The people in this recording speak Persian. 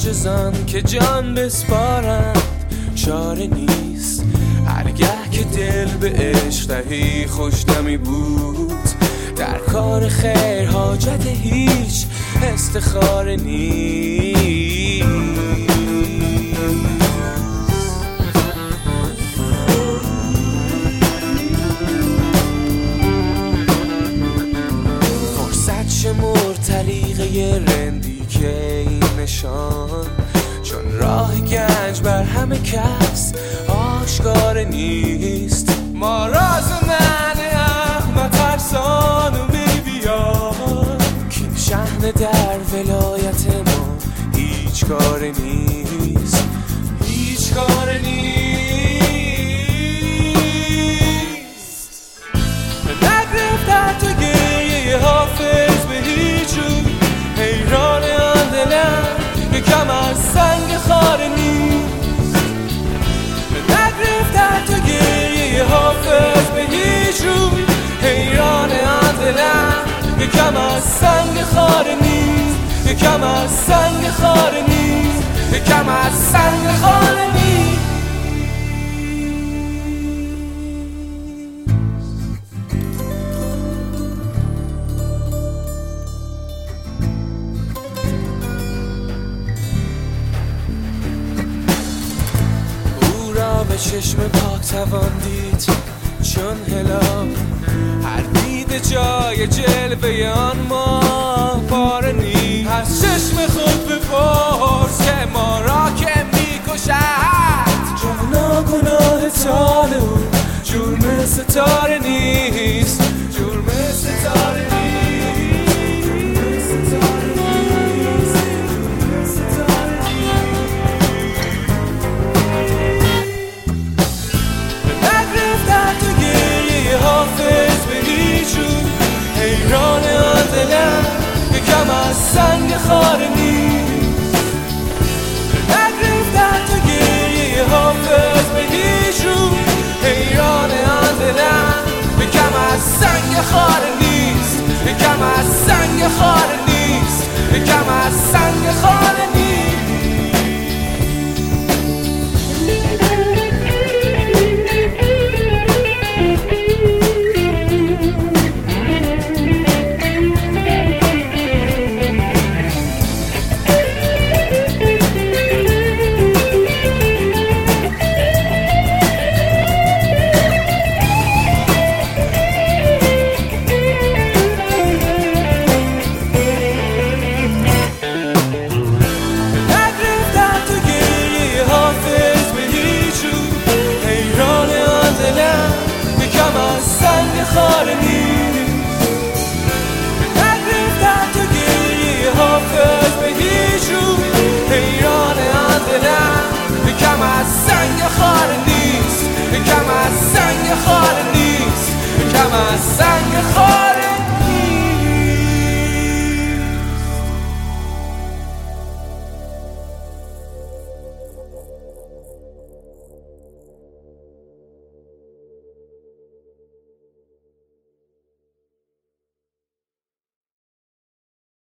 عاجزان که جان بسپارند چاره نیست. هرگه که دل به عشق دهی خوشدمی بود، در کار خیر حاجت هیچ استخاره نیست. فرصت شمر طریقه رندی که این نشان، چون راه گنج بر همه کس آشکار نیست. ما راز من احمد ترسان و بیار که شهن در ولایت ما هیچ کار نیست، هیچ کار نیست. نگرفت در تو گریه حافظ به هیچ رو، حیران آن دلم که کم از سنگ خاره نیست. نگرفت در تو گریه حافظ به هیچ رو، حیران آن دلم که کم از سنگ خاره نیست، که کم از سنگ خاره نیست، که کم از سنگ خاره نیست. به چشم پاک توان دید چون هلال، هر دیده جای جلوه آن ما پاره نیست. از چشم خود بپرس که ما را که میکشد، جانا گناه تاله و جرم ستاره نیست، جرم ستاره نیست. حافظ به هیچ رو، حیران آن دلم که کم از سنگ خاره نیست. نگرفت در تو گریه حافظ به هیچ رو، حیران آن دلم که کم از سنگ خاره نیست.